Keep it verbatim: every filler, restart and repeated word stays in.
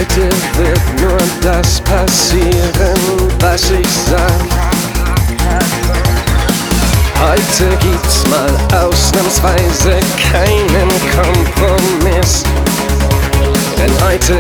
Heute wird nur das passieren, was ich sag. Heute gibt's mal ausnahmsweise keinen Kompromiss, denn heute